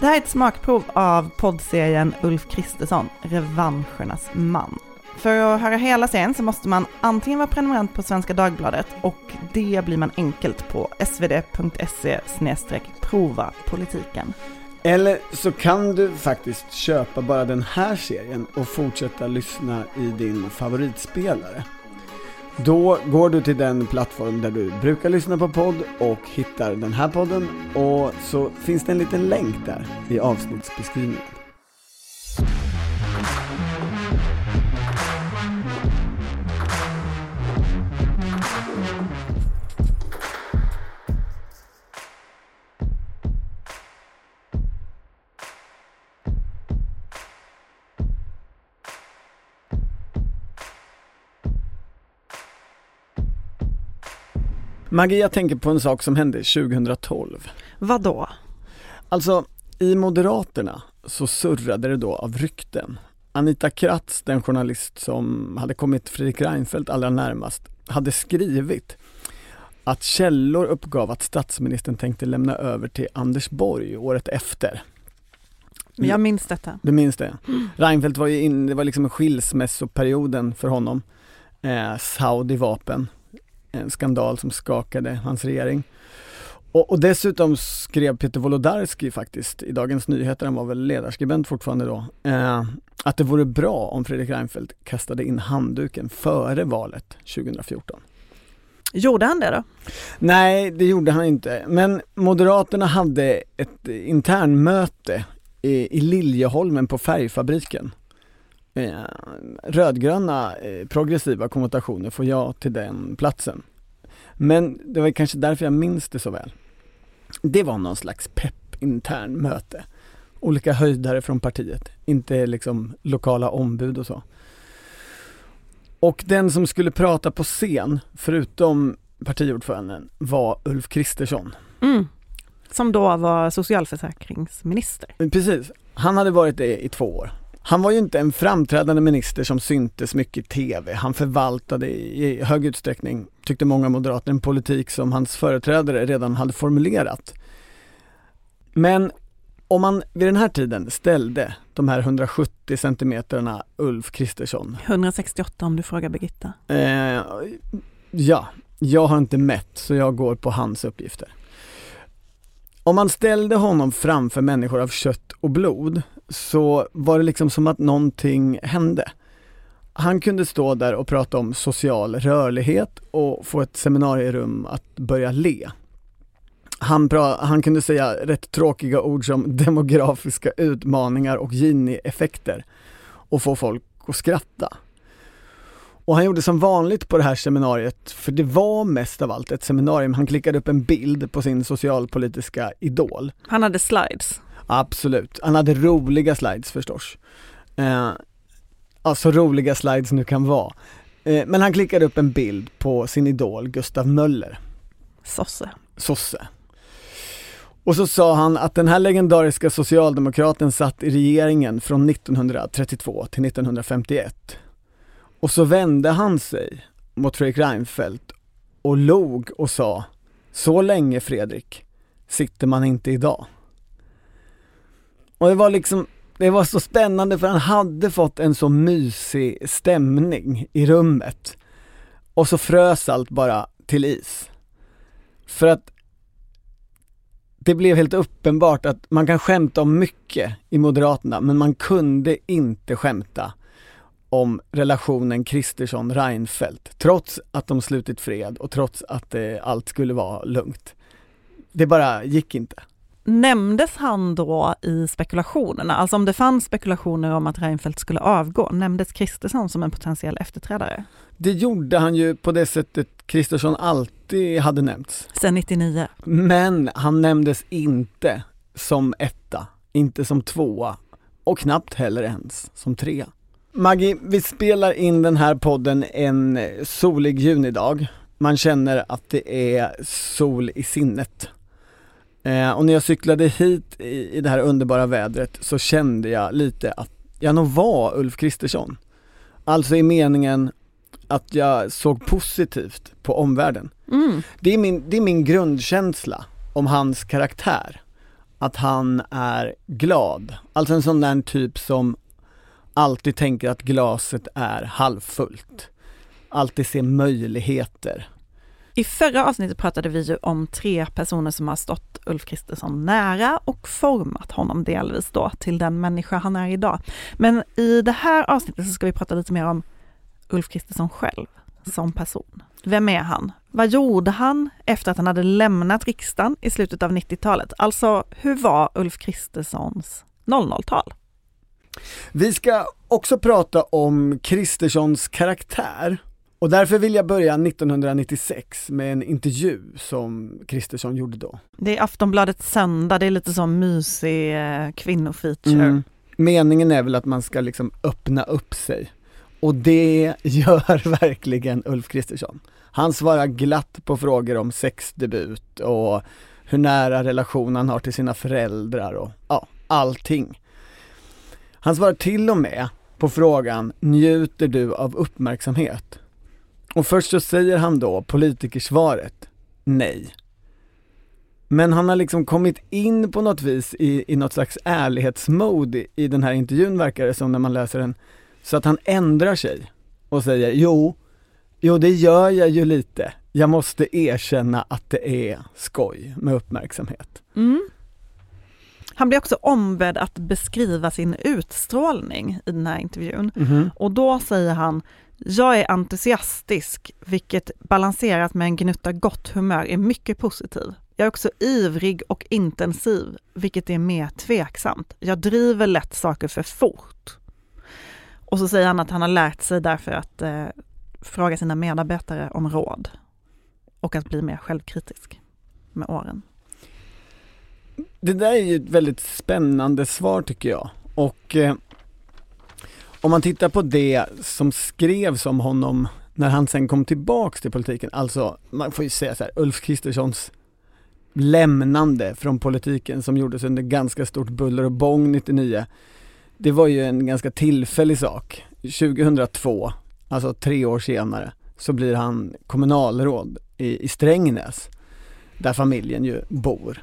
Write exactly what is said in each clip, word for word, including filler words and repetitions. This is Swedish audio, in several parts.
Det här är ett smakprov av poddserien Ulf Kristersson, Revanschernas man. För att höra hela serien så måste man antingen vara prenumerant på Svenska Dagbladet, och det blir man enkelt på svd.se snedstreck prova politiken. Eller så kan du faktiskt köpa bara den här serien och fortsätta lyssna i din favoritspelare. Då går du till den plattform där du brukar lyssna på podd och hittar den här podden, och så finns det en liten länk där i avsnittsbeskrivningen. Maggie, jag tänker på en sak som hände tjugohundratolv. Vad då? Alltså, i Moderaterna så surrade det då av rykten. Anita Kratz, den journalist som hade kommit Fredrik Reinfeldt allra närmast, hade skrivit att källor uppgav att statsministern tänkte lämna över till Anders Borg året efter. Jag minns detta. Du minns det? Mm. Reinfeldt var ju in, det var liksom en skilsmässoperioden för honom. Eh, Saudi-vapen. En skandal som skakade hans regering. Och, och dessutom skrev Peter Wolodarski faktiskt i Dagens Nyheter, han var väl ledarskribent fortfarande då, eh, att det vore bra om Fredrik Reinfeldt kastade in handduken före valet tjugohundrafjorton. Gjorde han det då? Nej, det gjorde han inte. Men Moderaterna hade ett internmöte i, i Liljeholmen på Färgfabriken. Eh, rödgröna eh, progressiva konnotationer får jag till den platsen. Men det var kanske därför jag minns det så väl. Det var någon slags pepp intern möte. Olika höjdare från partiet, inte liksom lokala ombud och så. Och den som skulle prata på scen, förutom partiordföranden, var Ulf Kristersson. Mm. Som då var socialförsäkringsminister. Precis, han hade varit det i två år. Han var ju inte en framträdande minister som syntes mycket i tv. Han förvaltade i hög utsträckning, tyckte många moderater, en politik som hans företrädare redan hade formulerat. Men om man vid den här tiden ställde de här hundrasjuttio centimeterna Ulf Kristersson. hundrasextioåtta om du frågar Birgitta. Eh, ja, jag har inte mätt så jag går på hans uppgifter. Om man ställde honom framför människor av kött och blod så var det liksom som att någonting hände. Han kunde stå där och prata om social rörlighet och få ett seminarierum att börja le. Han, pra- han kunde säga rätt tråkiga ord som demografiska utmaningar och Gini-effekter och få folk att skratta. Och han gjorde som vanligt på det här seminariet, för det var mest av allt ett seminarium. Han klickade upp en bild på sin socialpolitiska idol. Han hade slides. Absolut. Han hade roliga slides förstås. Eh, alltså roliga slides nu kan vara. Eh, men han klickade upp en bild på sin idol Gustav Möller. Sosse. Sosse. Och så sa han att den här legendariska socialdemokraten satt i regeringen från nittonhundratrettiotvå till nittonhundrafemtioett. Och så vände han sig mot Fredrik Reinfeldt och log och sa: så länge Fredrik sitter man inte idag. Och det var liksom, det var så spännande för han hade fått en så mysig stämning i rummet. Och så frös allt bara till is. För att det blev helt uppenbart att man kan skämta om mycket i Moderaterna, men man kunde inte skämta om relationen Kristersson-Reinfeldt, trots att de slutit fred och trots att eh, allt skulle vara lugnt. Det bara gick inte. Nämndes han då i spekulationerna? Alltså om det fanns spekulationer om att Reinfeldt skulle avgå, nämndes Kristersson som en potentiell efterträdare? Det gjorde han ju på det sättet Kristersson alltid hade nämnts. Sen nittionio. Men han nämndes inte som etta, inte som tvåa och knappt heller ens som trea. Maggie, vi spelar in den här podden en solig junidag. Man känner att det är sol i sinnet. Eh, och när jag cyklade hit i, i det här underbara vädret så kände jag lite att jag nog var Ulf Kristersson. Alltså i meningen att jag såg positivt på omvärlden. Mm. Det är min, det är min grundkänsla om hans karaktär. att han är glad. Alltså en sån där typ som alltid tänker att glaset är halvfullt. Alltid ser möjligheter. I förra avsnittet pratade vi ju om tre personer som har stått Ulf Kristersson nära och format honom delvis då till den människa han är idag. Men i det här avsnittet så ska vi prata lite mer om Ulf Kristersson själv som person. Vem är han? Vad gjorde han efter att han hade lämnat riksdagen i slutet av nittiotalet? Alltså, hur var Ulf Kristerssons noll noll-tal? Vi ska också prata om Kristerssons karaktär. Och därför vill jag börja nittonhundranittiosex med en intervju som Kristersson gjorde då. Det är Aftonbladet söndag, det är lite som mysig eh, kvinnofeature. Mm. Meningen är väl att man ska liksom öppna upp sig. Och det gör verkligen Ulf Kristersson. Han svarar glatt på frågor om sexdebut och hur nära relation han har till sina föräldrar och ja, allting. Han svarar till och med på frågan, njuter du av uppmärksamhet? Och först så säger han då politikersvaret, nej. Men han har liksom kommit in på något vis i, i något slags ärlighetsmode i, i den här intervjun, verkar det som när man läser den. Så att han ändrar sig och säger, jo, jo det gör jag ju lite. Jag måste erkänna att det är skoj med uppmärksamhet. Mm. Han blir också ombedd att beskriva sin utstrålning i den här intervjun. Mm-hmm. Och då säger han, jag är entusiastisk, vilket balanserat med en gnutta gott humör är mycket positiv. Jag är också ivrig och intensiv, vilket är mer tveksamt. Jag driver lätt saker för fort. Och så säger han att han har lärt sig därför att eh, fråga sina medarbetare om råd. Och att bli mer självkritisk med åren. Det där är ju ett väldigt spännande svar tycker jag. Och eh, om man tittar på det som skrevs om honom när han sen kom tillbaks till politiken. Alltså, man får ju säga så här, Ulf Kristerssons lämnande från politiken som gjordes under ganska stort buller och bång nittionio. Det var ju en ganska tillfällig sak. tjugohundratvå, alltså tre år senare, så blir han kommunalråd i, i Strängnäs, där familjen ju bor.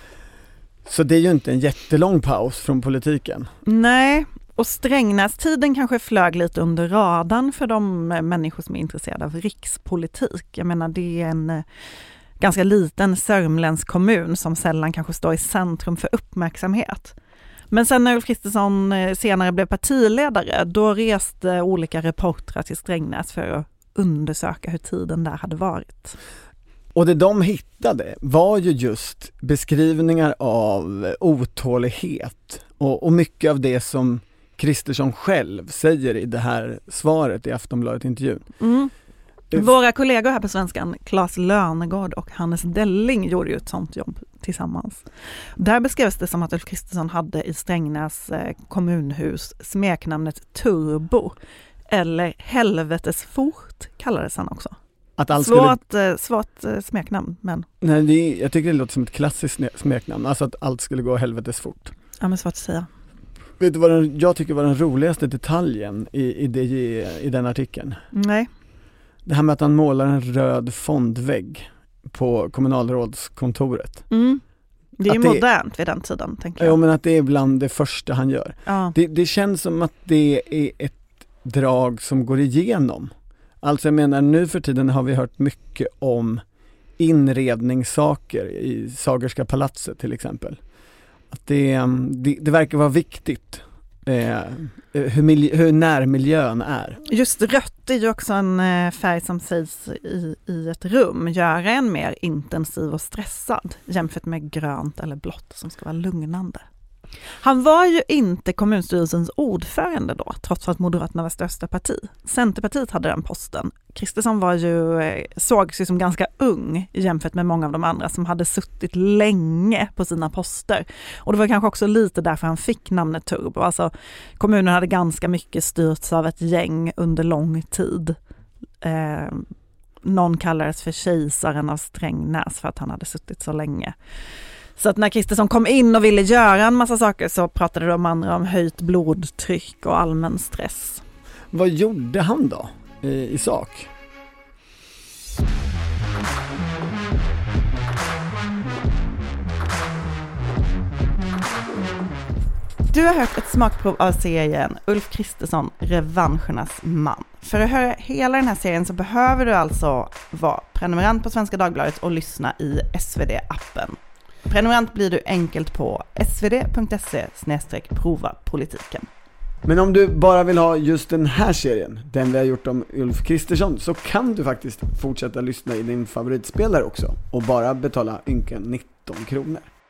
Så det är ju inte en jättelång paus från politiken. Nej, och Strängnäs-tiden kanske flög lite under radarn för de människor som är intresserade av rikspolitik. Jag menar, det är en ganska liten sörmländsk kommun som sällan kanske står i centrum för uppmärksamhet. Men sen när Ulf Kristersson senare blev partiledare, då reste olika reportrar till Strängnäs för att undersöka hur tiden där hade varit. Och det de hittade var ju just beskrivningar av otålighet och, och mycket av det som Kristersson själv säger i det här svaret i Aftonbladet-intervjun. Mm. Våra kollegor här på Svenskan, Claes Lönegård och Hannes Delling, gjorde ju ett sånt jobb tillsammans. Där beskrevs det som att Ulf Kristersson hade i Strängnäs kommunhus smeknamnet Turbo, eller helvetesfort kallades han också. Att allt svårt, skulle... svårt smeknamn, men... Nej, det är, jag tycker det låter som ett klassiskt smeknamn, alltså att allt skulle gå helvetesfort. Ja, men svårt att säga. Vet du vad den, jag tycker var den roligaste detaljen i, i, det, i den artikeln? Nej. Det här med att han målar en röd fondvägg på kommunalrådskontoret. Mm. Det är ju modernt vid den tiden, tänker jag. Ja, men att det är bland det första han gör. Ja. Det, det känns som att det är ett drag som går igenom. Alltså jag menar, nu för tiden har vi hört mycket om inredningssaker i Sagerska palatset till exempel. Att det, det, det verkar vara viktigt eh, hur, miljö, hur närmiljön är. Just rött är ju också en färg som sägs i, i ett rum göra en mer intensiv och stressad jämfört med grönt eller blått som ska vara lugnande. Han var ju inte kommunstyrelsens ordförande då, trots att Moderaterna var största parti. Centerpartiet hade den posten. Kristersson var ju, sågs ju som ganska ung jämfört med många av de andra som hade suttit länge på sina poster. Och det var kanske också lite därför han fick namnet Turbo. Alltså, kommunen hade ganska mycket styrts av ett gäng under lång tid. Eh, någon kallades för kejsaren av Strängnäs för att han hade suttit så länge. Så att när Kristersson kom in och ville göra en massa saker så pratade de andra om höjt blodtryck och allmän stress. Vad gjorde han då i, i sak? Du har hört ett smakprov av serien Ulf Kristersson, Revanschernas man. För att höra hela den här serien så behöver du alltså vara prenumerant på Svenska Dagbladet och lyssna i S V D-appen. Prenumerant blir du enkelt på svd.se snedstreck prova politiken. Men om du bara vill ha just den här serien, den vi har gjort om Ulf Kristersson, så kan du faktiskt fortsätta lyssna i din favoritspelare också och bara betala ynken nitton kronor.